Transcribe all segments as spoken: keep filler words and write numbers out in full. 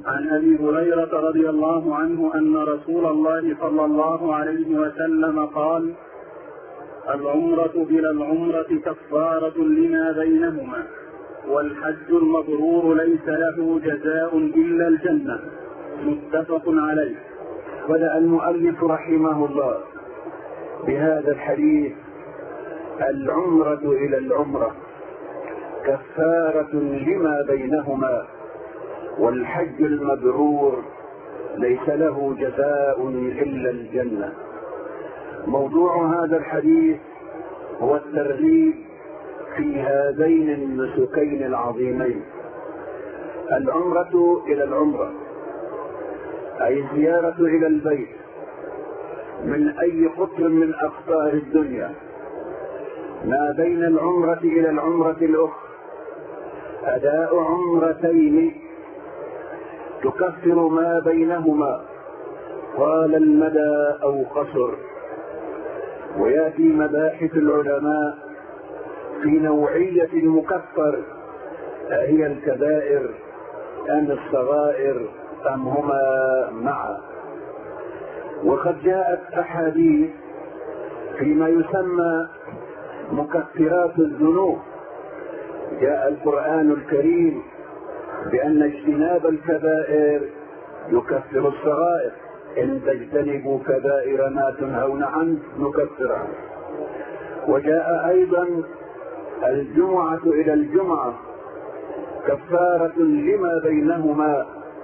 عن أبي هريرة رضي الله عنه أن رسول الله صلى الله عليه وسلم قال: العمرة إلى العمرة كفارة لما بينهما، والحج المبرور ليس له جزاء إلا الجنة. متفق عليه. بدأ المؤلف رحمه الله بهذا الحديث: العمرة إلى العمرة كفارة لما بينهما، والحج المبرور ليس له جزاء إلا الجنة. موضوع هذا الحديث هو الترغيب في هذين النسكين العظيمين: العمرة إلى العمرة، أي الزيارة إلى البيت من أي قطر من أقطار الدنيا، ما بين العمرة إلى العمرة الأخرى أداء عمرتين تكفر ما بينهما طال المدى أو قصر. ويأتي مباحث العلماء في نوعية المكفر: أهي الكبائر أم الصغائر أم هما معا؟ وقد جاءت أحاديث فيما يسمى مكفرات الذنوب. جاء القرآن الكريم بأن اجتناب الكبائر يكفر الصغائر: إن تجتنبوا كبائر ما تنهون عنه نكفر عنه. وجاء أيضا الجمعة إلى الجمعة كفارة لما بينهما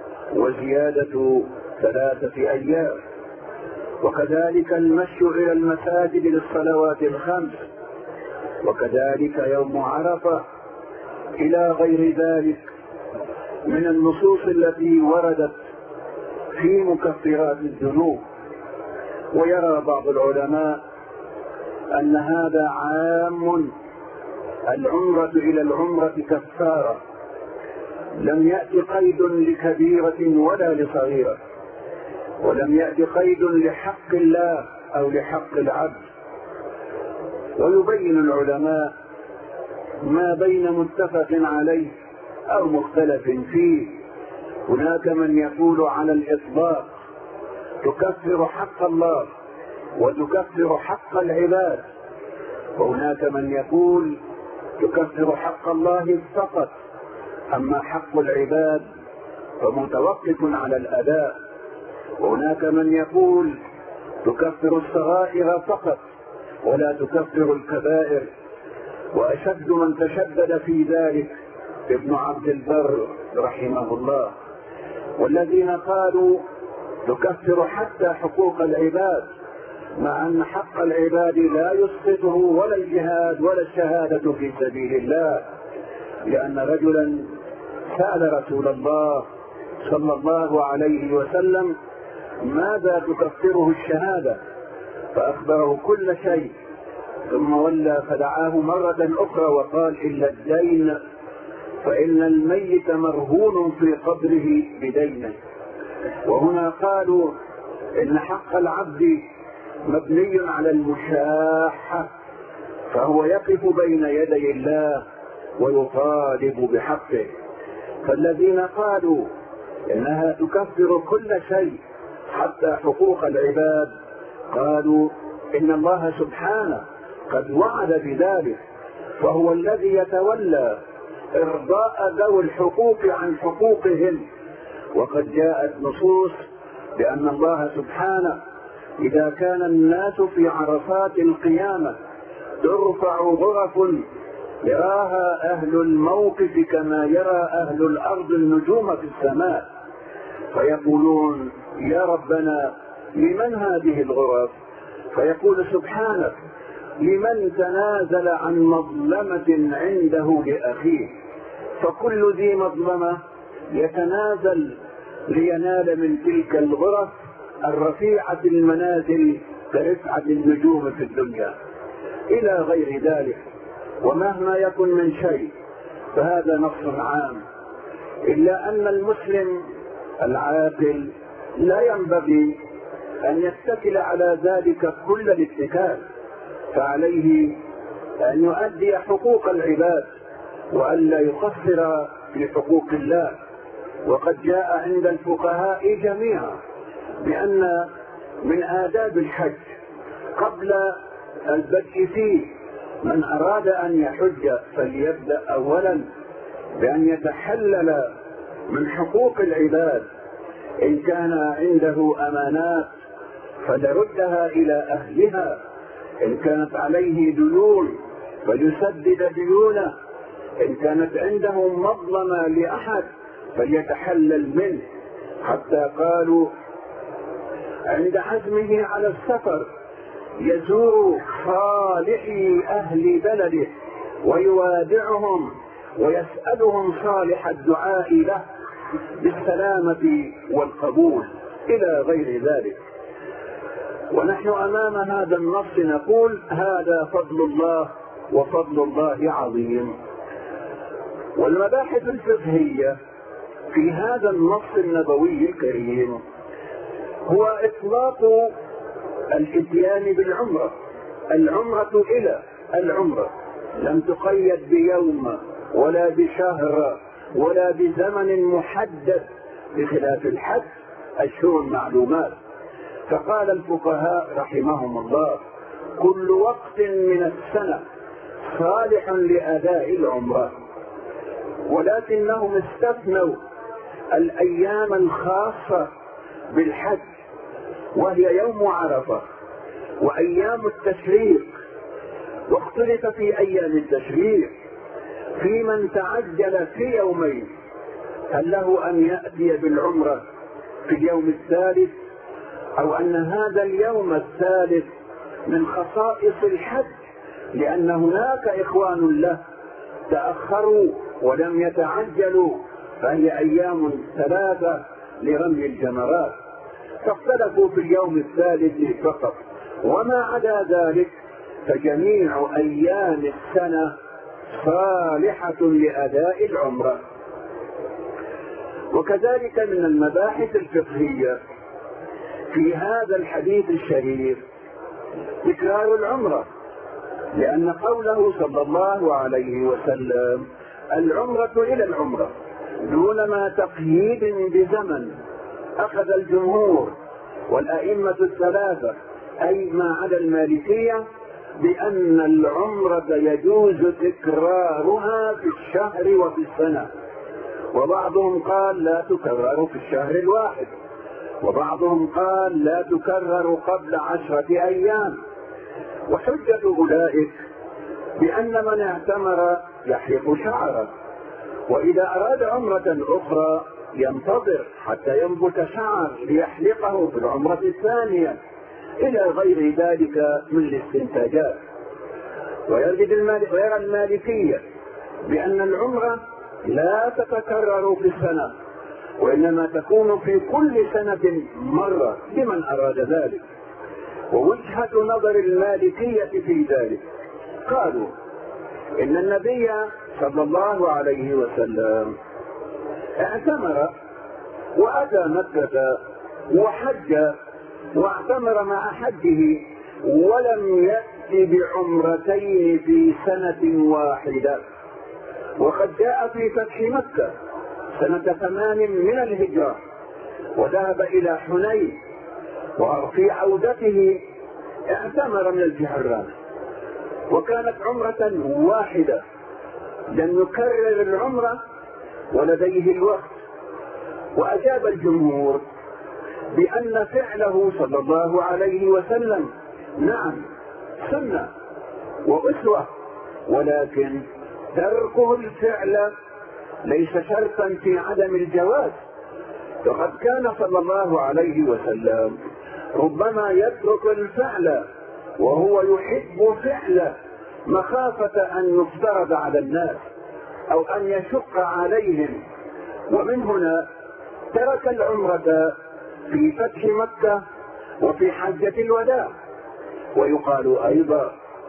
وزيادة ثلاثة أيام. وكذلك المشي إلى المساجد للصلوات الخمس، وكذلك يوم عرفة، إلى غير ذلك من النصوص التي وردت في مكفرات الذنوب. ويرى بعض العلماء أن هذا عام: العمرة إلى العمرة كفارة، لم يأتي قيد لكبيرة ولا لصغيرة، ولم يأتي قيد لحق الله أو لحق العبد. ويبين العلماء ما بين متفق عليه أو مختلف فيه. هناك من يقول على الإطلاق تكفر حق الله وتكفر حق العباد، وهناك من يقول تكفر حق الله فقط، أما حق العباد فمتوقف على الأداء. وهناك من يقول تكفر الصغائر فقط ولا تكفر الكبائر. وأشد من تشدد في ذلك ابن عبد البر رحمه الله. والذين قالوا تكفر حتى حقوق العباد، مع أن حق العباد لا يسقطه ولا الجهاد ولا الشهادة في سبيل الله. لأن رجلا سأل رسول الله صلى الله عليه وسلم: ماذا تكفره الشهادة؟ فأخبره كل شيء، ثم ولى فدعاه مرة أخرى وقال: إلا الدين، فإن الميت مرهون في قبره بدينه. وهنا قالوا إن حق العبد مبني على المشاحة، فهو يقف بين يدي الله ويطالب بحقه. فالذين قالوا إنها تكفر كل شيء حتى حقوق العباد قالوا إن الله سبحانه قد وعد بذلك، فهو الذي يتولى إرضاء ذوي الحقوق عن حقوقهم. وقد جاءت نصوص بأن الله سبحانه إذا كان الناس في عرفات القيامة ترفع غرف يراها أهل الموقف كما يرى أهل الأرض النجوم في السماء، فيقولون: يا ربنا لمن هذه الغرف؟ فيقول سبحانه: لمن تنازل عن مظلمة عنده لأخيه. فكل ذي مظلمة يتنازل لينال من تلك الغرف الرفيعة المنازل كرفعة النجوم في الدنيا إلى غير ذلك. ومهما يكن من شيء فهذا نص عام، إلا أن المسلم العاقل لا ينبغي أن يتكل على ذلك كل الاتكال، فعليه أن يؤدي حقوق العباد وألا يقصر في حقوق الله. وقد جاء عند الفقهاء جميعا بأن من آداب الحج قبل البدء فيه من أراد أن يحج فليبدأ أولا بأن يتحلل من حقوق العباد، إن كان عنده أمانات فليردها إلى أهلها، إن كانت عليه ديون فليسدد ديونه، إن كانت عنده مظلمة لأحد فليتحلل منه، حتى قالوا عند عزمه على السفر يزور صالحي أهل بلده ويوادعهم ويسألهم صالح الدعاء له بالسلامة والقبول إلى غير ذلك. ونحن أمام هذا النص نقول هذا فضل الله وفضل الله عظيم. والمباحث الفقهية في هذا النص النبوي الكريم هو إطلاق الإتيان بالعمرة، العمرة إلى العمرة، لم تقيد بيوم ولا بشهر ولا بزمن محدد بخلاف الحج أشهر معلومات. فقال الفقهاء رحمهم الله كل وقت من السنة صالح لأداء العمرة، ولكنهم استثنوا الأيام الخاصة بالحج وهي يوم عرفة وأيام التشريق. واختلف في أيام التشريق في من تعجل في يومين هل له أن يأتي بالعمرة في اليوم الثالث، أو أن هذا اليوم الثالث من خصائص الحج لأن هناك إخوان له تأخروا ولم يتعجلوا فهي أيام ثلاثة لرمي الجمرات، فاختلفوا في اليوم الثالث فقط، وما عدا ذلك فجميع أيام السنة صالحة لأداء العمرة. وكذلك من المباحث الفقهية في هذا الحديث الشريف تكرار العمرة، لأن قوله صلى الله عليه وسلم العمرة إلى العمرة دون ما تقييد بزمن، أخذ الجمهور والأئمة الثلاثة أي ما عدا المالكية بأن العمرة يجوز تكرارها في الشهر وفي السنة، وبعضهم قال لا تكرر في الشهر الواحد، وبعضهم قال لا تكرر قبل عشرة أيام. وحجة أولئك بأن من اعتمر يحلق شعره، وإذا أراد عمرة أخرى ينتظر حتى ينبت شعر ليحلقه في العمرة الثانية إلى غير ذلك من الاستنتاجات. ويرى المالكية بأن العمرة لا تتكرر في السنة وإنما تكون في كل سنة مرة لمن أراد ذلك. ووجهة نظر المالكية في ذلك قالوا إن النبي صلى الله عليه وسلم اعتمر وأتى مكة وحج واعتمر مع حجه ولم يأت بعمرتين في سنة واحدة. وقد جاء في فتح مكة سنة ثمان من الهجرة وذهب إلى حنين، وفي عودته اعتمر من الجهران وكانت عمرة واحدة، لم يكرر العمرة ولديه الوقت. وأجاب الجمهور بأن فعله صلى الله عليه وسلم نعم سنة وأسوة، ولكن تركه الفعل ليس شرطا في عدم الجواز. فقد كان صلى الله عليه وسلم ربما يترك الفعل وهو يحب فعله مخافة أن يفترض على الناس أو أن يشق عليهم، ومن هنا ترك العمرة في فتح مكة وفي حجة الوداع. ويقال أيضا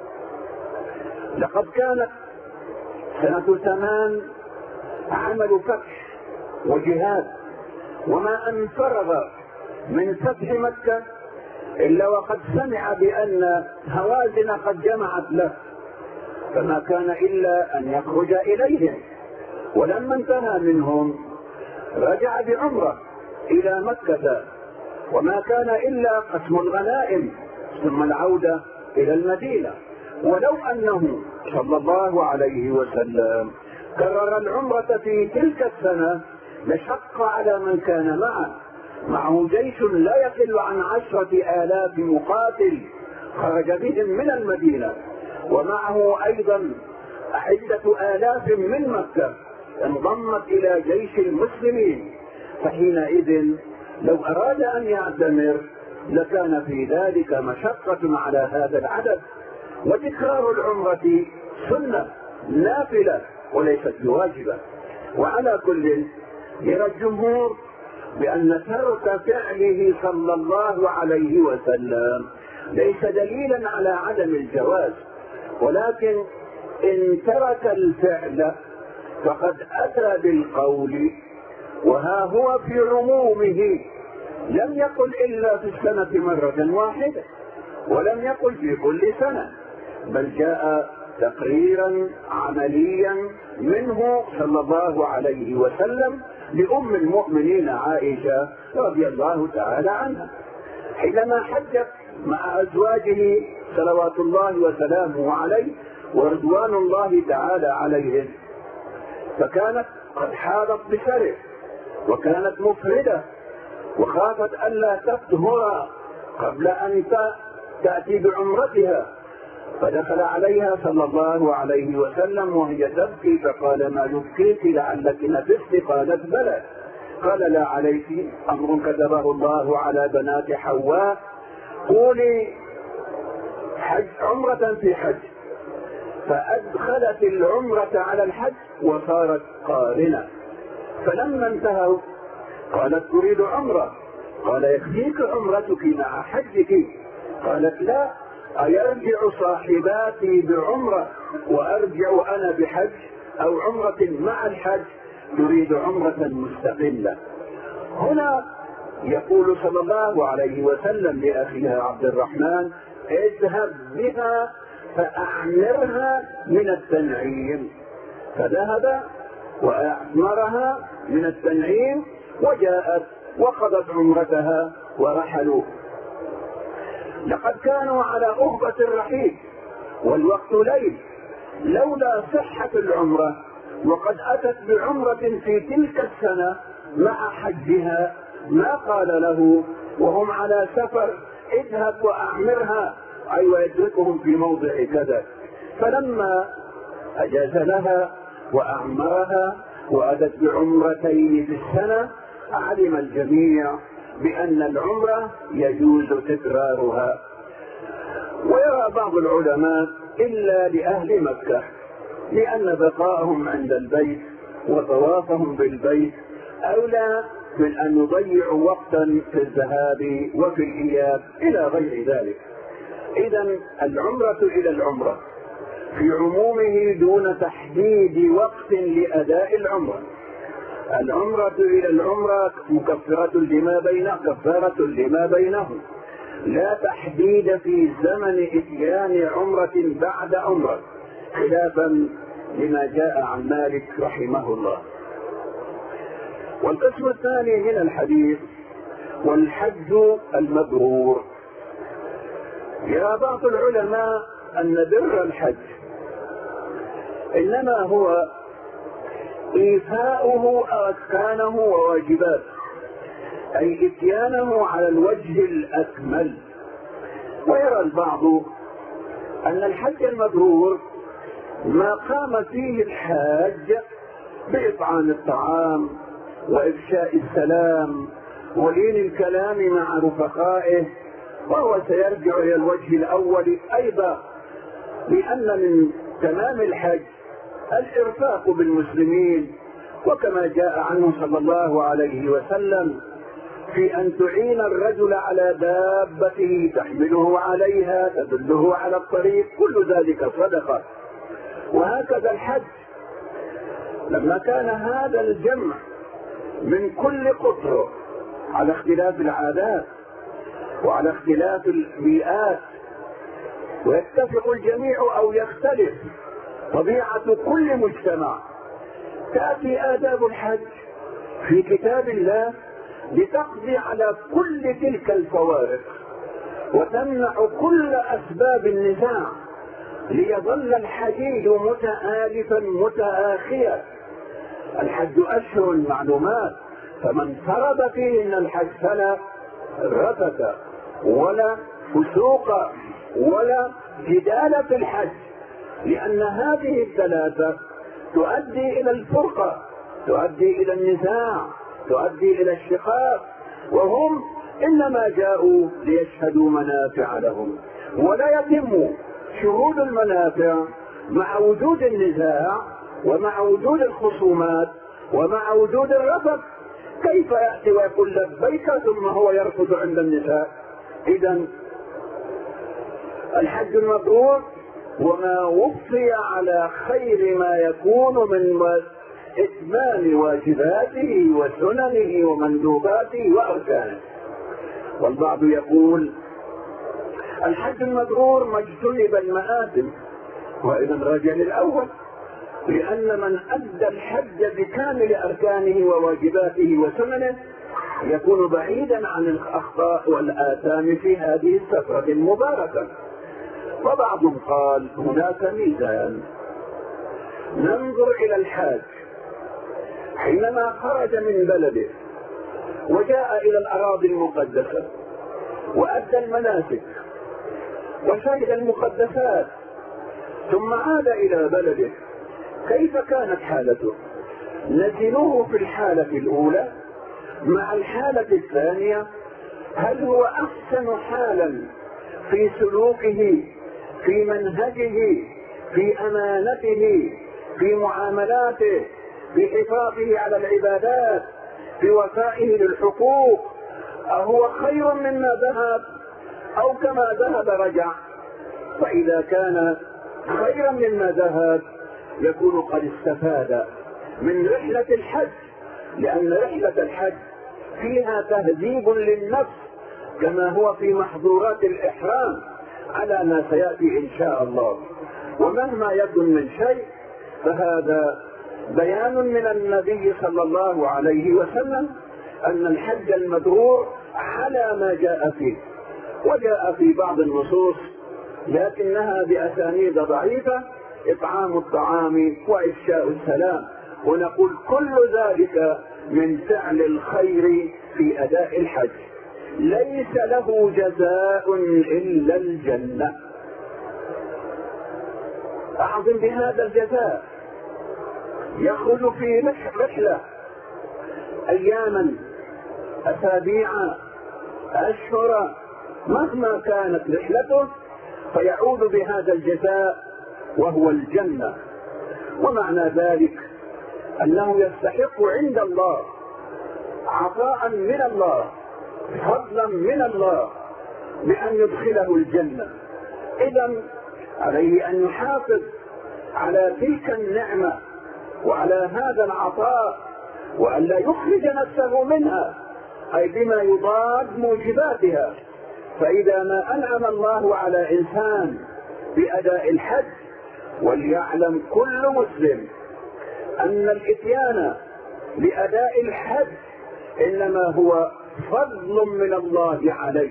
لقد كانت سنة ثمان عمل فتح وجهاد، وما أن فرغ من فتح مكة إلا وقد سمع بأن هوازن قد جمعت له، فما كان إلا أن يخرج إليهم، ولما انتهى منهم رجع بعمرة إلى مكة، وما كان إلا قسم الغنائم ثم العودة إلى المدينة. ولو أنه صلى الله عليه وسلم كرر العمرة في تلك السنة لشق على من كان معه معه جيش لا يقل عن عشرة آلاف مقاتل خرج بهم من المدينة، ومعه أيضا عدة آلاف من مكة انضمت إلى جيش المسلمين. فحينئذ لو أراد أن يعتمر لكان في ذلك مشقة على هذا العدد. وتكرار العمرة سنة نافلة وليست بواجبة. وعلى كل يرى الجمهور بأن ترك فعله صلى الله عليه وسلم ليس دليلا على عدم الجواز، ولكن إن ترك الفعل فقد أتى بالقول وها هو في عمومه، لم يقل إلا في السنة مرة واحدة، ولم يقل في كل سنة، بل جاء تقريرا عمليا منه صلى الله عليه وسلم لأم المؤمنين عائشة رضي الله تعالى عنها حينما حجت مع أزواجه صلوات الله وسلامه عليه ورضوان الله تعالى عليهم، فكانت قد حاضت بشرف وكانت مفردة وخافت ألا تطهر قبل أن تأتي بعمرتها، فدخل عليها صلى الله عليه وسلم وهي تبكي فقال: ما يبكيك لعلك نفست؟ قالت: بلى. قال: لا عليك أمر كتبه الله على بنات حواء، قولي حج عمرة في حج. فأدخلت العمرة على الحج وصارت قارنة. فلما انتهوا قالت: تريد عمرة؟ قال: يكفيك عمرتك مع حجك. قالت: لا، أيرجع صاحباتي بعمرة وأرجع أنا بحج، أو عمرة مع الحج؟ تريد عمرة مستقلة. هنا يقول صلى الله عليه وسلم لأخيها عبد الرحمن: اذهب بها فأعمرها من التنعيم. فذهب وأعمرها من التنعيم وجاءت وقضت عمرتها ورحلوا. لقد كانوا على أهبة الرحيل والوقت ليل، لولا صحة العمرة وقد أتت بعمرة في تلك السنة مع حجها ما قال له وهم على سفر: اذهب وأعمرها، أي ويدركهم في موضع كذا. فلما أجاز لها وأعمرها وأتت بعمرتين في السنة علم الجميع بأن العمرة يجوز تكرارها. ويرى بعض العلماء إلا لأهل مكة، لأن بقاءهم عند البيت وطوافهم بالبيت أولى من أن يضيعوا وقتا في الذهاب وفي الإياب إلى غير ذلك. إذن العمرة إلى العمرة في عمومه دون تحديد وقت لأداء العمرة. العمرة إلى العمرة مكفرة لما بينه كفارة لما بينهم، لا تحديد في زمن إتيان عمرة بعد عمرة، خلافا لما جاء عن مالك رحمه الله. والقسم الثاني من الحديث والحج المبرور. يرى بعض العلماء أن بر الحج إنما هو إيفاؤه أركانه وواجباته، أي إتيانه على الوجه الأكمل. ويرى البعض أن الحج المبرور ما قام فيه الحاج بإطعام الطعام وإفشاء السلام ولين الكلام مع رفقائه، وهو سيرجع إلى الوجه الأول أيضا، لأن من تمام الحج الإرفاق بالمسلمين، وكما جاء عنه صلى الله عليه وسلم في أن تعين الرجل على دابته تحمله عليها تدله على الطريق، كل ذلك صدقة. وهكذا الحج لما كان هذا الجمع من كل قطر على اختلاف العادات وعلى اختلاف البيئات، ويتفق الجميع أو يختلف طبيعة كل مجتمع، تأتي آداب الحج في كتاب الله لتقضي على كل تلك الفوارق وتمنع كل أسباب النزاع، ليظل الحديد متآلفا متآخيا. الحج أشهر معلومات، فمن فرض فيهن الحج فلا رفث ولا فسوق ولا جدال في الحج، لأن هذه الثلاثة تؤدي إلى الفرقة، تؤدي إلى النزاع، تؤدي إلى الشقاق، وهم إنما جاءوا ليشهدوا منافع لهم، ولا يتم شهود المنافع مع وجود النزاع ومع وجود الخصومات ومع وجود الرفض. كيف يأتي ويقول لبيك ثم هو يرفض عند النساء؟ إذن الحج المبرور وما وفي على خير ما يكون من إتمام واجباته وسننه ومندوباته وأركانه. والبعض يقول الحج المبرور ما اجتنب المآثم، وإذا راجع للأول، لأن من أدى الحج بكامل أركانه وواجباته وسننه يكون بعيدا عن الأخطاء والآثام في هذه السفرة المباركة. وبعضهم قال هناك ميزان، ننظر إلى الحاج حينما خرج من بلده وجاء إلى الأراضي المقدسة وأدى المناسك وشهد المقدسات ثم عاد إلى بلده، كيف كانت حالته؟ نزلوه في الحالة الأولى مع الحالة الثانية، هل هو أحسن حالا في سلوكه، في منهجه، في أمانته، في معاملاته، في حفاظه على العبادات، في وفائه للحقوق؟ أهو خير مما ذهب أو كما ذهب رجع؟ فإذا كان خيرا مما ذهب يكون قد استفاد من رحلة الحج، لأن رحلة الحج فيها تهذيب للنفس كما هو في محظورات الإحرام على ما سيأتي إن شاء الله. ومهما يكن من شيء فهذا بيان من النبي صلى الله عليه وسلم أن الحج المبرور على ما جاء فيه. وجاء في بعض النصوص لكنها بأسانيد ضعيفة إطعام الطعام وإفشاء السلام، ونقول كل ذلك من فعل الخير في أداء الحج، ليس له جزاء إلا الجنة. أعظم بهذا الجزاء، يخرج في رحلة أياما أسابيع أشهر مهما كانت رحلته، فيعود بهذا الجزاء وهو الجنة. ومعنى ذلك أنه يستحق عند الله عطاء من الله، فضلا من الله، بأن يدخله الجنة. إذن عليه أن يحافظ على تلك النعمة وعلى هذا العطاء، وأن لا يخرج نفسه منها، أي بما يضاد موجباتها. فإذا ما أنعم الله على إنسان بأداء الحج، وليعلم كل مسلم أن الإتيان بأداء الحج إنما هو فضل من الله عليه،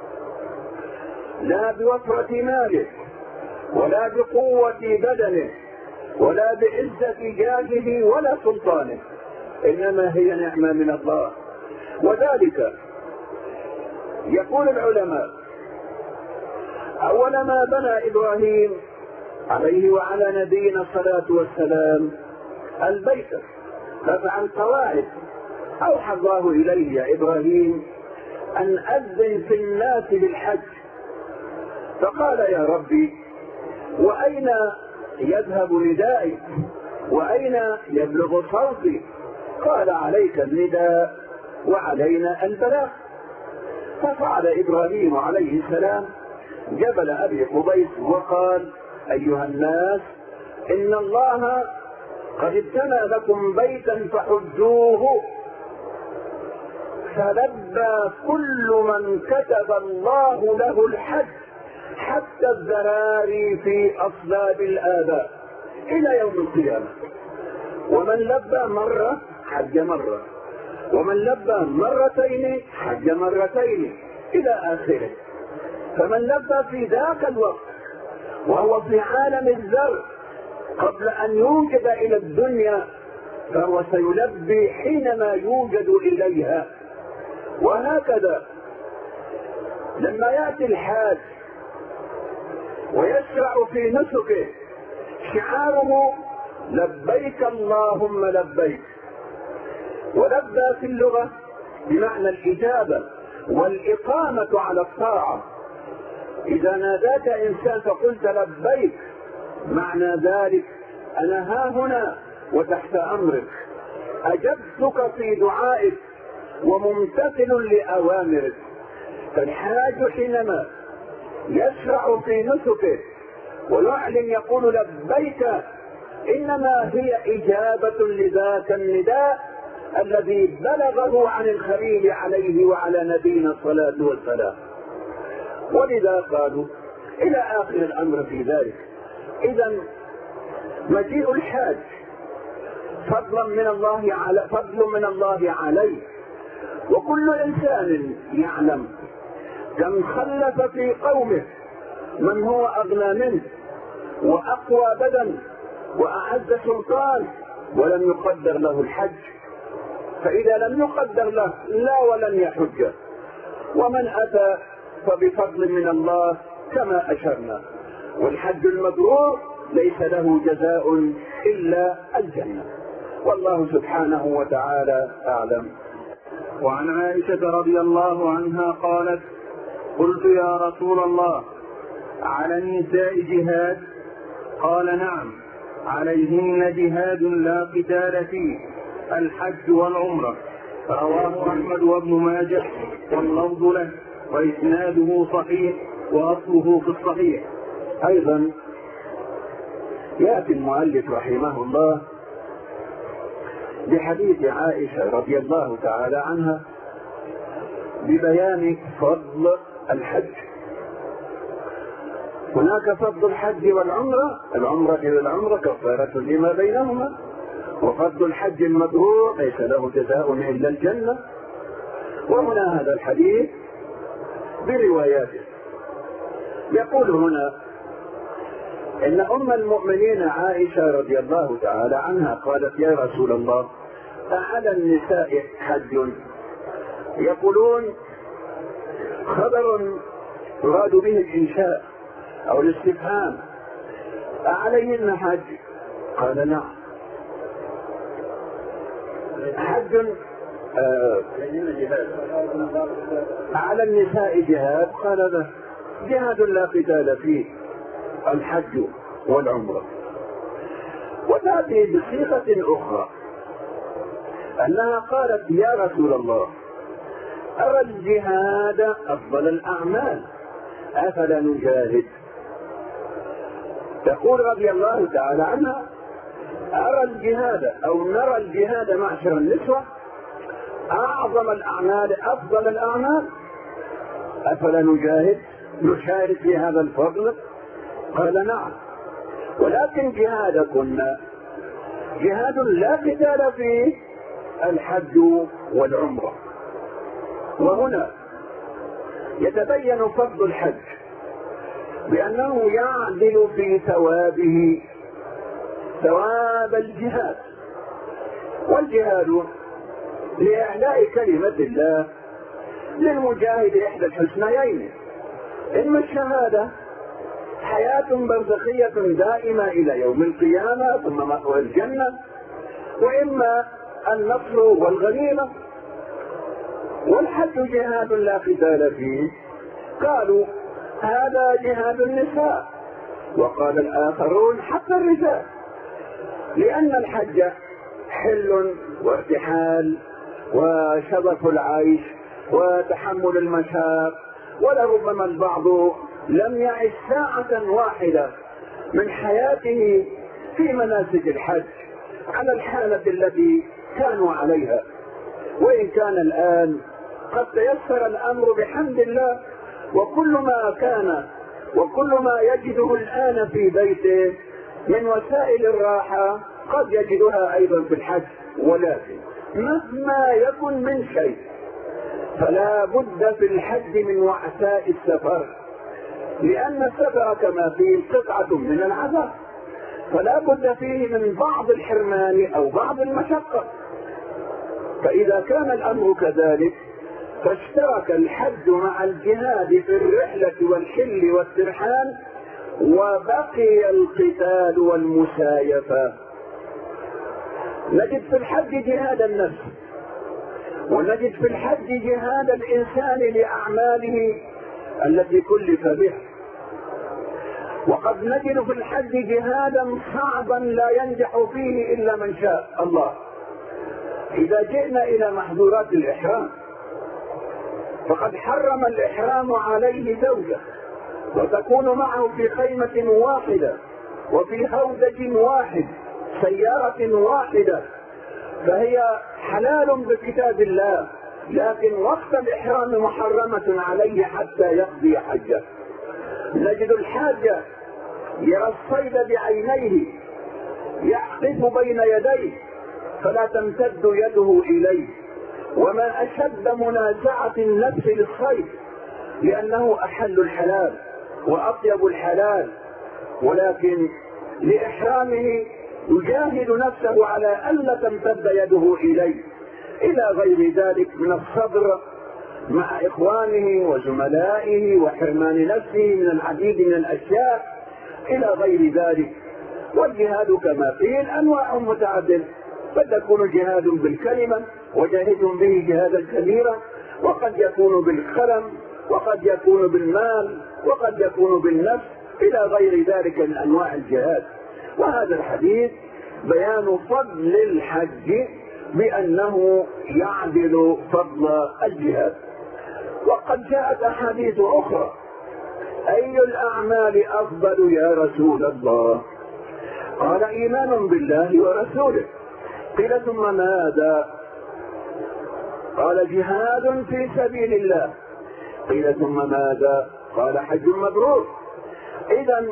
لا بوفرة ماله ولا بقوة بدنه ولا بعزة جاهه ولا سلطانه، إنما هي نعمة من الله. وذلك يقول العلماء أول ما بنى إبراهيم عليه وعلى نبينا الصلاة والسلام البيت، رفع القواعد، أوحى الله إليه يا إبراهيم أن أذن في الناس بالحج، فقال يا ربي وأين يذهب ندائي وأين يبلغ صوتي؟ قال عليك النداء وعلينا البلاغ. ففعل إبراهيم عليه السلام جبل أبي قبيس وقال أيها الناس إن الله قد ابتنى لكم بيتا فحجوه، فلبى كل من كتب الله له الحج حتى الذراري في أصلاب الآباء إلى يوم القيامة. ومن لبى مرة حج مرة، ومن لبى مرتين حج مرتين إلى آخره. فمن لبى في ذاك الوقت وهو في عالم الذر قبل أن يوجد إلى الدنيا فهو سيلبي حينما يوجد إليها. وهكذا لما يأتي الحاج ويشرع في نسكه شعاره لبيك اللهم لبيك، ولبى في اللغة بمعنى الإجابة والإقامة على الطاعة. إذا ناداك إنسان فقلت لبيك معنى ذلك أنا ها هنا وتحت أمرك، أجبتك في دعائك وممتثل لأوامرك. فالحاج حينما يشرع في نسكه ويعلن يقول لبيك إنما هي إجابة لذاك النداء الذي بلغه عن الخليل عليه وعلى نبينا الصلاة والسلام. ولذا قالوا إلى آخر الأمر في ذلك. إذا مجيء الحاج فضلا من الله على فضل من الله عليه، وكل إنسان يعلم كم خلف في قومه من هو أغنى منه وأقوى بدن وأعز سلطان ولم يقدر له الحج. فإذا لم يقدر له لا ولن يحج. ومن أتى فبفضل من الله كما أشرنا. والحج المبرور ليس له جزاء إلا الجنة، والله سبحانه وتعالى أعلم. وعن عائشة رضي الله عنها قالت: قلت يا رسول الله على النساء جهاد؟ قال: نعم، عليهن جهاد لا قتال فيه، الحج والعمرة. رواه أحمد وابن ماجه واللفظ له وإسناده صحيح وأصله في الصحيح. أيضا يأتي المؤلف رحمه الله بحديث عائشة رضي الله تعالى عنها ببيان فضل الحج. هناك فضل الحج والعمرة، العمرة إلى العمرة كفارة لما بينهما، وفضل الحج المبرور ليس له جزاء إلا الجنة. وهنا هذا الحديث برواياته يقول هنا إن أم المؤمنين عائشة رضي الله تعالى عنها قالت: يا رسول الله أعلى النساء حج؟ يقولون خبر يراد به الإنشاء أو الاستفهام، أعليهن حج؟ قال: نعم. حج آه على النساء جهاد؟ قال: له جهاد لا قتال فيه، الحج والعمرة. وتأتي بصيغة أخرى أنها قالت: يا رسول الله أرى الجهاد أفضل الأعمال، أفلا نجاهد؟ تقول رضي الله تعالى عنها: أرى الجهاد أو نرى الجهاد معشر النسوة أعظم الأعمال أفضل الأعمال، أفلا نجاهد نشارك في هذا الفضل؟ قال: نعم، ولكن جهادكن جهاد لا قتال فيه، الحج والعمرة. وهنا يتبين فضل الحج بأنه يعدل في ثوابه ثواب الجهاد. والجهاد لإعلاء كلمة الله للمجاهد إحدى الحسنيين: إما الشهادة حياة برزخية دائمة إلى يوم القيامة ثم مأوى الجنة، وإما النصر والغنيمة. والحج جهاد لا قتال فيه. قالوا: هذا جهاد النساء. وقال الآخرون: حتى الرجال، لأن الحج حل وارتحال وشظف العيش وتحمل المشاق، ولربما البعض لم يعش ساعة واحدة من حياته في مناسك الحج على الحالة التي كانوا عليها. وإن كان الآن قد تيسر الأمر بحمد الله، وكل ما كان وكل ما يجده الآن في بيته من وسائل الراحة قد يجدها أيضا في الحج. ولكن مهما يكن من شيء. فلا بد في الحج من وعثاء السفر، لأن السفر كما فيه قطعة من العذاب، فلا بد فيه من بعض الحرمان أو بعض المشقة. فإذا كان الأمر كذلك فاشترك الحج مع الجهاد في الرحلة والحل والترحال، وبقي القتال والمسايفة. نجد في الحج جهاد النفس، ونجد في الحج جهاد الإنسان لأعماله التي كلف بها، وقد نجد في الحج جهادا صعبا لا ينجح فيه إلا من شاء الله. إذا جئنا إلى محظورات الإحرام فقد حرم الإحرام عليه زوجة، وتكون معه في خيمة واحدة وفي هودج واحد سيارة واحدة، فهي حلال بكتاب الله، لكن وقت الإحرام محرمة عليه حتى يقضي حجه. نجد الحاج يرى الصيد بعينيه، يقف بين يديه فلا تمتد يده إليه، وما أشد منازعة النفس للصيد، لأنه أحل الحلال وأطيب الحلال، ولكن لإحرامه يجاهد نفسه على ألا تمتد يده إليه، إلى غير ذلك من الصبر مع إخوانه وزملائه وحرمان نفسه من العديد من الأشياء إلى غير ذلك. والجهاد كما فيه أنواع متعددة، قد يكون جهاد بالكلمة وجاهدهم به جهادا كبيرا، وقد يكون بالقلم، وقد يكون بالمال، وقد يكون بالنفس، إلى غير ذلك من أنواع الجهاد. وهذا الحديث بيان فضل الحج بأنه يعدل فضل الجهاد. وقد جاءت أحاديث أخرى: أي الأعمال أفضل يا رسول الله؟ قال: إيمان بالله ورسوله. قيل: ثم ماذا؟ قال: جهاد في سبيل الله. قيل: ثم ماذا؟ قال: حج مبرور. إذا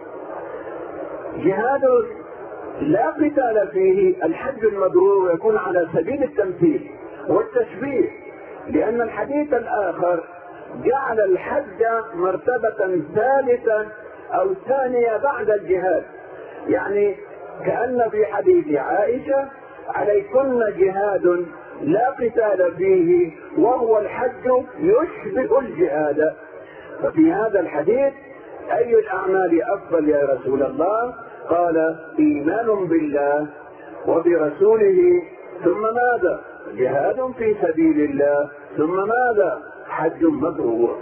جهاد لا قتال فيه، الحج المبرور يكون على سبيل التمثيل والتشبيه، لأن الحديث الآخر جعل الحج مرتبة ثالثة أو ثانية بعد الجهاد، يعني كأن في حديث عائشة: عليكن جهاد لا قتال فيه وهو الحج يشبه الجهاد. ففي هذا الحديث: أي الأعمال أفضل يا رسول الله؟ قال: إيمان بالله وبرسوله. ثم ماذا؟ جهاد في سبيل الله. ثم ماذا؟ حج مبرور.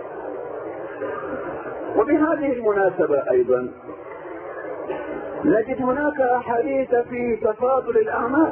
وبهذه المناسبة أيضا نجد هناك أحاديث في تفاضل الأعمال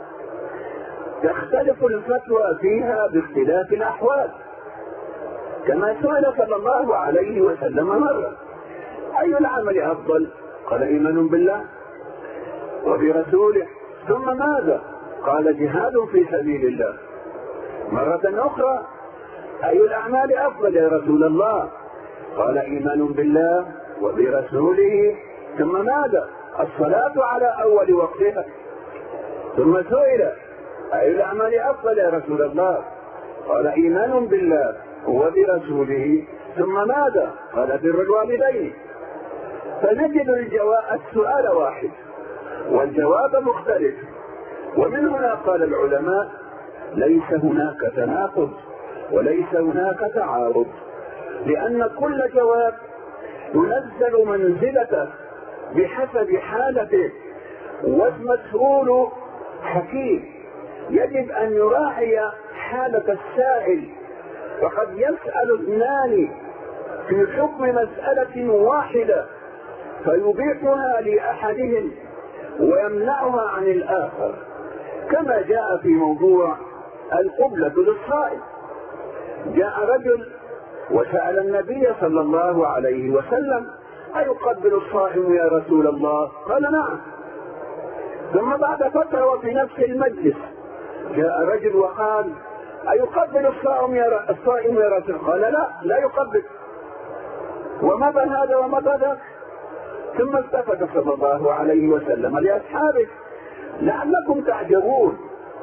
تختلف الفتوى فيها باختلاف الأحوال، كما سئل صلى الله عليه وسلم مرة: أي العمل أفضل؟ قال: إيمان بالله وبرسوله. ثم ماذا؟ قال: جهاد في سبيل الله. مرة أخرى: أي الأعمال أفضل يا رسول الله؟ قال: إيمان بالله وبرسوله. ثم ماذا؟ الصلاة على أول وقتها. ثم سئل: أي الأعمال أفضل يا رسول الله؟ قال: إيمان بالله وبرسوله. ثم ماذا؟ قال: بر الوالدين. فنجد الجواب السؤال واحد والجواب مختلف. ومن هنا قال العلماء: ليس هناك تناقض وليس هناك تعارض، لأن كل جواب ينزل منزلته بحسب حالته، والمسؤول حكيم يجب أن يراعي حالة السائل، فقد يسأل اثنان في حكم مسألة واحدة فيبيحها لأحدهم ويمنعها عن الآخر، كما جاء في موضوع القبلة للصائم. جاء رجل وسأل النبي صلى الله عليه وسلم: أيقبل الصائم يا رسول الله؟ قال: نعم. ثم بعد فترة وفي نفس المجلس جاء رجل وقال: أيقبل الصائم يا الصائم يا رسول الله؟ قال: لا لا يقبل. ومضى هذا ومضى ذاك. ثم التفت صلى الله عليه وسلم لأصحابه: لعلكم تعجبون،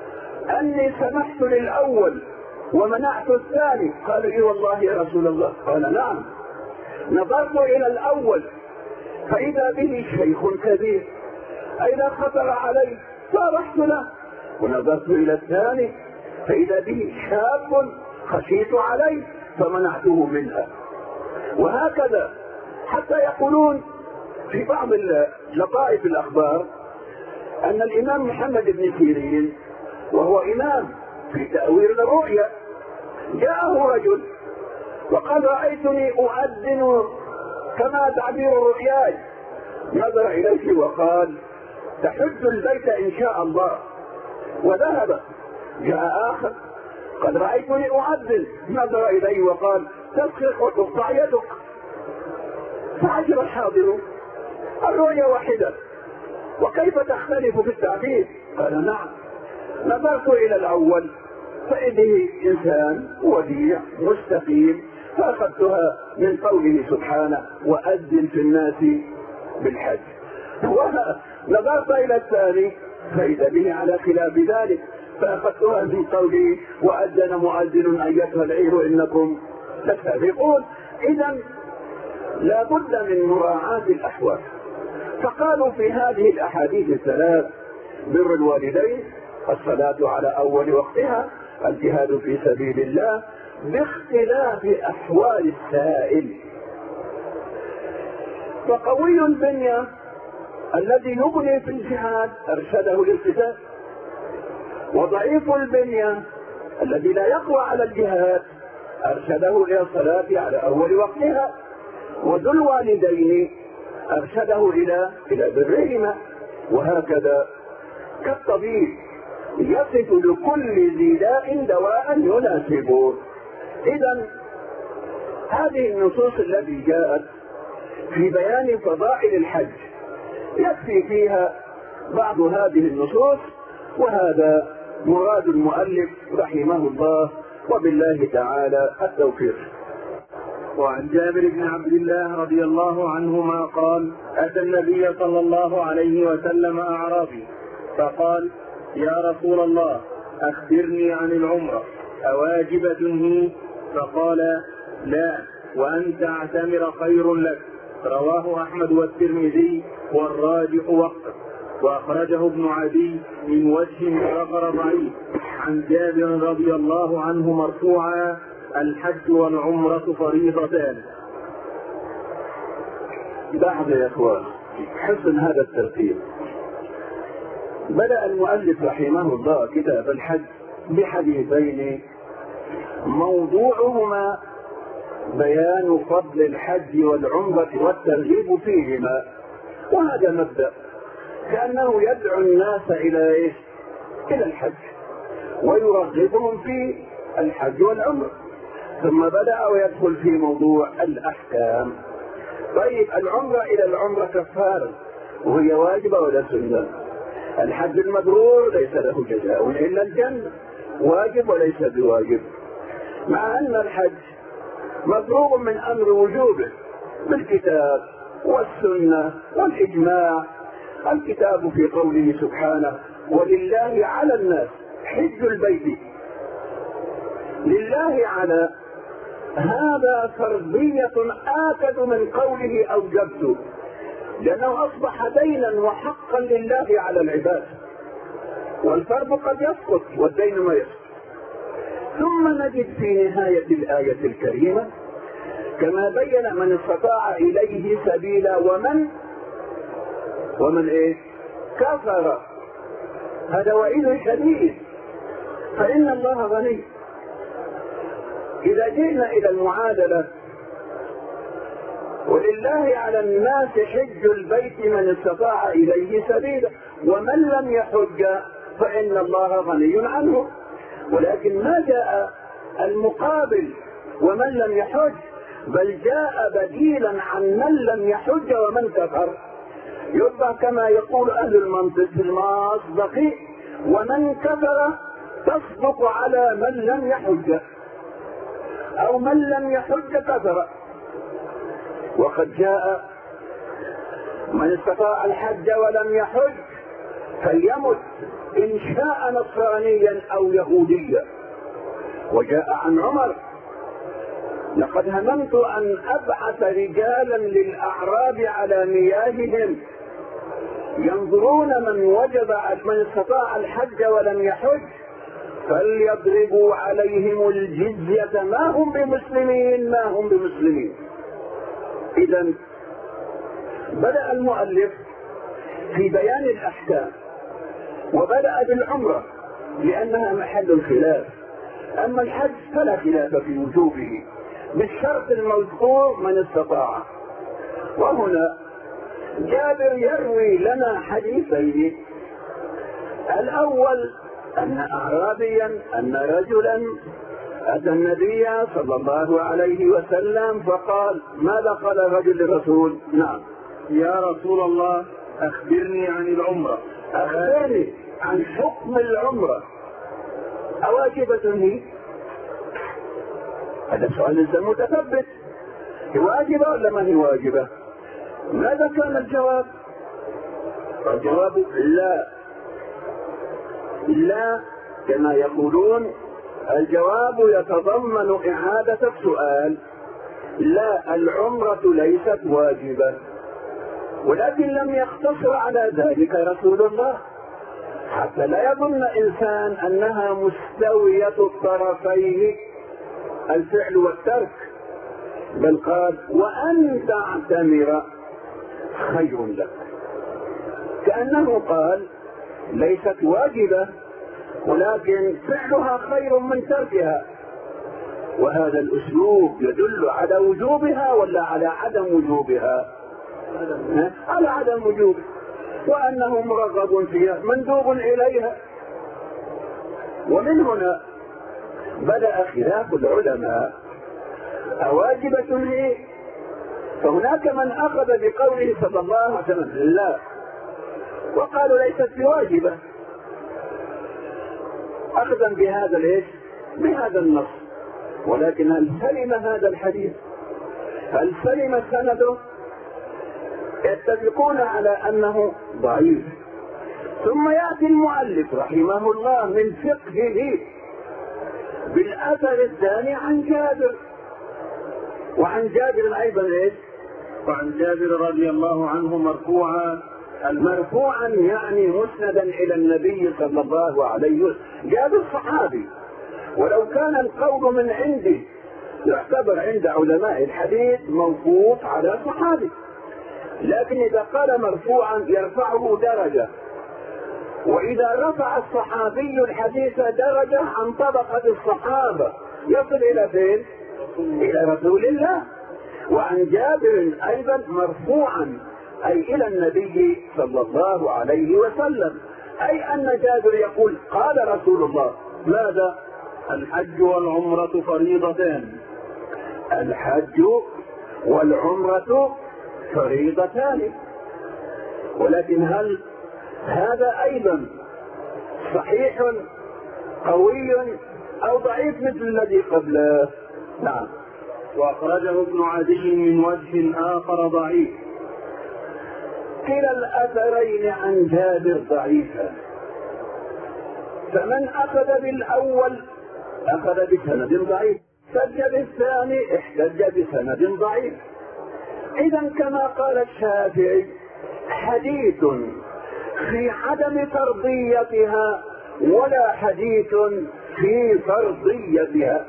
أني سمحت للأول ومنعت الثاني. قال إيه والله يا رسول الله؟ قال نعم. نظرت إلى الأول فإذا به شيخ كبير أين خطر عليه صارحت له، ونظرت إلى الثاني فإذا به شاب خشيت عليه فمنعته منها. وهكذا حتى يقولون في بعض لطائف الأخبار أن الإمام محمد بن سيرين وهو إمام في تأويل الرؤيا جاءه رجل وقال رأيتني أؤذن كما تعبير الرؤياي، نظر إليه وقال تحج البيت إن شاء الله، وذهب. جاء آخر قد رأيتني أؤذن، نظر إليه وقال تسخق وتقطع يدك. فعجب الحاضر الرؤيا واحدة وكيف تختلف في التعبير؟ قال نعم. نظرت إلى الأول فإنه إنسان وديع مستقيم فأخذتها من قوله سبحانه وأذن في الناس بالحج. ونظرت إلى الثاني فإذا به على خلاف ذلك فأخذتها من قوله وأذن مؤذن أيتها العير إنكم لسابقون. إذا لا بد من مراعاة الأحوال. فقالوا في هذه الأحاديث الثلاث بر الوالدين، الصلاة على أول وقتها، الجهاد في سبيل الله، باختلاف أحوال السائل. فقوي البنية الذي يبني في الجهاد أرشده للقتال، وضعيف البنية الذي لا يقوى على الجهاد أرشده إلى الصلاة على أول وقتها، وذو الوالدين أرشده إلى إلى برهما. وهكذا كالطبيب يصف لكل ذي داء دواء يناسبه. إذا هذه النصوص التي جاءت في بيان فضائل الحج يكفي فيها بعض هذه النصوص، وهذا مراد المؤلف رحمه الله، وبالله تعالى التوفيق. وعن جابر بن عبد الله رضي الله عنهما قال أتى النبي صلى الله عليه وسلم أعرابي فقال يا رسول الله أخبرني عن العمرة أواجبة هي؟ فقال لا، وأن تعتمر خير لك. رواه أحمد والترمذي والراجح وقته، وأخرجه ابن عدي من وجه آخر ضعيف عن جابر رضي الله عنه مرفوعا الحج والعمرة فريضتان. بعد يا اخوان حسن هذا الترتيب بدأ المؤلف رحمه الله كتاب الحج بحديثين موضوعهما بيان فضل الحج والعمرة والترغيب فيهما، وهذا مبدأ كأنه يدعو الناس إلى إيش؟ إلى الحج ويرغبهم في الحج والعمرة، ثم بدأ ويدخل في موضوع الأحكام. طيب العمرة إلى العمرة كفارة وهي واجبة ولا سنة؟ الحج المبرور ليس له جزاء إلا الجنة، واجب وليس بواجب، مع أن الحج مفروغ من أمر وجوبه بالكتاب والسنة والإجماع. الكتاب في قوله سبحانه ولله على الناس حج البيت، لله على، هذا فرضية آكد من قوله أوجبت، لأنه أصبح دينا وحقا لله على العباد، والفرض قد يسقط والدين ما يسقط. ثم نجد في نهاية الآية الكريمة كما بين من استطاع إليه سبيلا ومن ومن إيه؟ كفر. هذا وعيد شديد، فإن الله غني. إذا جئنا إلى المعادلة ولله على الناس حج البيت من استطاع إليه سبيلا ومن لم يحج فإن الله غني عنه، ولكن ما جاء المقابل ومن لم يحج، بل جاء بديلا عن من لم يحج ومن كفر. يبقى كما يقول أهل المنطق المصدق ومن كفر تصدق على من لم يحج، أو من لم يحج كفر. وقد جاء من استطاع الحج ولم يحج فليمت إن شاء نصرانيا أو يهوديا. وجاء عن عمر: لقد هممت أن أبعث رجالا للأعراب على مياههم ينظرون من وجب من استطاع الحج ولم يحج فليضربوا عليهم الجزية ما هم بمسلمين ما هم بمسلمين. إذن بدأ المؤلف في بيان الأحكام وبدأ بالعمرة لأنها محل الخلاف. أما الحج فلا خلاف في وجوبه بالشرط المذكور من استطاع. وهنا جابر يروي لنا حديثين: الأول أن أعرابيا أن رجلا أتى النبي صلى الله عليه وسلم فقال: ماذا قال الرجل للرسول؟ نعم: يا رسول الله أخبرني عن العمرة. أخبرني عن حكم العمرة، أواجبة هي؟ هذا سؤال إنسان متثبت، هي واجبة ولا ما هي واجبة؟ ماذا كان الجواب؟ الجواب لا لا كما يقولون. الجواب يتضمن إعادة السؤال: لا، العمرة ليست واجبة. ولكن لم يقتصر على ذلك رسول الله حتى لا يظن إنسان أنها مستوية الطرفين الفعل والترك، بل قال: وأن تعتمر خير لك. كأنه قال ليست واجبة ولكن فعلها خير من تركها. وهذا الأسلوب يدل على وجوبها ولا على عدم وجوبها؟ على عدم وجوبها، وأنه مرغب فيها مندوب إليها. ومن هنا بدأ خلاف العلماء: أواجبة هي؟ فهناك من أخذ بقوله صلى الله عليه وسلم لا، وقالوا ليست بواجبة، أخذا بهذا ليش؟ بهذا النص. ولكن هل سلم هذا الحديث؟ هل سلم سنده؟ يتفقون على أنه ضعيف. ثم يأتي المؤلف رحمه الله من فقهه بالأثر الثاني عن جابر، وعن جابر أيضا إيش؟ وعن جابر رضي الله عنه مرفوعا. المرفوعا يعني مسندا إلى النبي صلى الله عليه وسلم. جابر صحابي، ولو كان القول من عنده يعتبر عند علماء الحديث موقوف على صحابي، لكن إذا قال مرفوعا يرفعه درجة، وإذا رفع الصحابي الحديث درجة عن طبقة الصحابة يصل إلى فين؟ إلى رسول الله. وعن جابر أيضا مرفوعا أي إلى النبي صلى الله عليه وسلم، أي أن جابر يقول: قال رسول الله ماذا؟ الحج والعمرة فريضتان. الحج والعمرة فريضتان. ولكن هل هذا أيضا صحيح قوي أو ضعيف مثل الذي قبله؟ نعم. وأخرجه ابن عدي من وجه آخر ضعيف. كلا الأثرين عن جابر ضعيفا، فمن أخذ بالأول أخذ بسند ضعيف، احتج بالثاني احتج بسند ضعيف. إذا كما قال الشافعي: حديث في عدم فرضيتها ولا حديث في فرضيتها.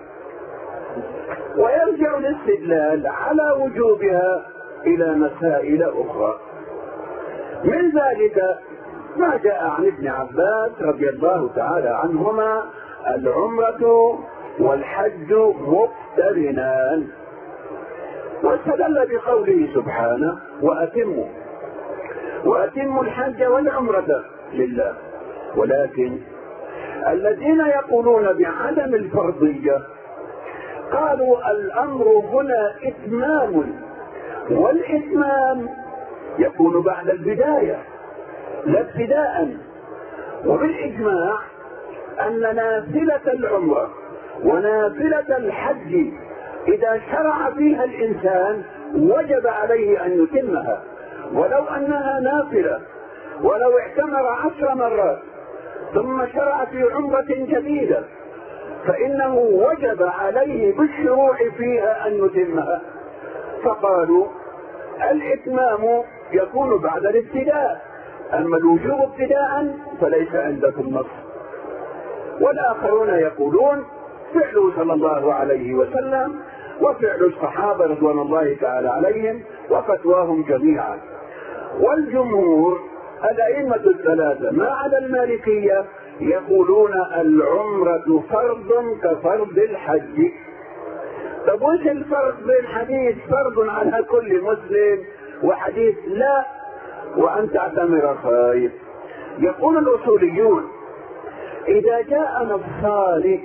ويرجع الاستدلال على وجوبها إلى مسائل أخرى. من ذلك ما جاء عن ابن عباس رضي الله تعالى عنهما: العمرة والحج مقترنان. واستدل بقوله سبحانه: وأتموا وأتموا الحج والعمرة لله. ولكن الذين يقولون بعدم الفرضية قالوا الأمر هنا إتمام، والإتمام يكون بعد البداية لا ابتداء. وبالإجماع أن نافلة العمرة ونافلة الحج إذا شرع فيها الإنسان وجب عليه أن يتمها، ولو أنها نافلة ولو اعتمر عشر مرات ثم شرع في عمرة جديدة فإنه وجب عليه بالشروع فيها أن يتمها. فقالوا الإتمام يكون بعد الابتداء، أما الوجوب ابتداء فليس عندكم نص. والآخرون يقولون فعله صلى الله عليه وسلم وفعل الصحابة رضوان الله تعالى عليهم وفتواهم جميعا. والجمهور الأئمة الثلاثة ما عدا المالكية يقولون العمرة فرض كفرض الحج. طب وش الفرق بين حديث فرض على كل مسلم وحديث لا وأن تعتمر خير؟ يقول الأصوليون إذا جاء نصان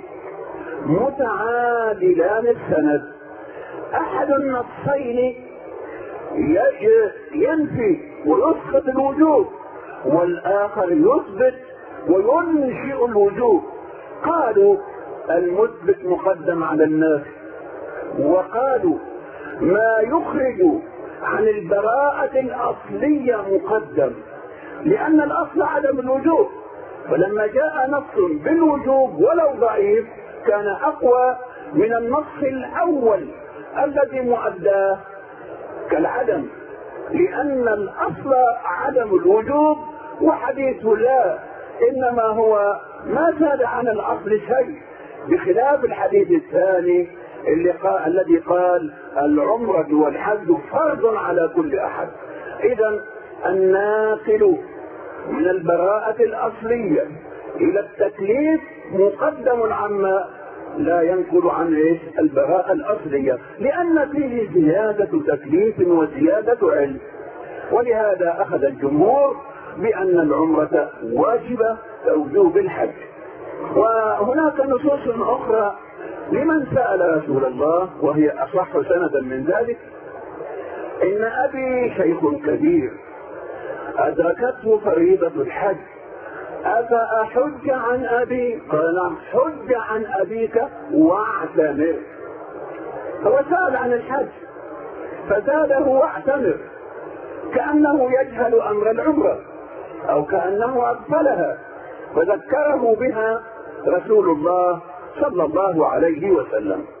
متعادلان السند أحد النصين ينفي ويسقط الوجوب والآخر يثبت وينشئ الوجوب، قالوا المثبت مقدم على النافي، وقالوا ما يخرج عن البراءة الأصلية مقدم، لأن الأصل عدم الوجوب، فلما جاء نص بالوجوب ولو ضعيف كان أقوى من النص الأول الذي مؤداه كالعدم، لأن الأصل عدم الوجوب وحديث لا إنما هو ما زاد عن الأصل شيء، بخلاف الحديث الثاني اللي قال الذي قال العمرة والحج فرض على كل أحد. إذن الناقل من البراءة الأصلية إلى التكليف مقدم عما لا ينقل عن إيش البراءة الأصلية، لأن فيه زيادة تكليف وزيادة علم. ولهذا أخذ الجمهور بأن العمرة واجبة كوجوب الحج. وهناك نصوص أخرى لمن سأل رسول الله وهي أصح سندا من ذلك: إن أبي شيخ كبير أدركته فريضة الحج أفأحج عن أبي؟ قال نعم، حج عن أبيك واعتمر. هو سأل عن الحج فزاده واعتمر، كأنه يجهل أمر العمرة أو كأنه أغفلها، فذكره بها رسول الله صلى الله عليه وسلم.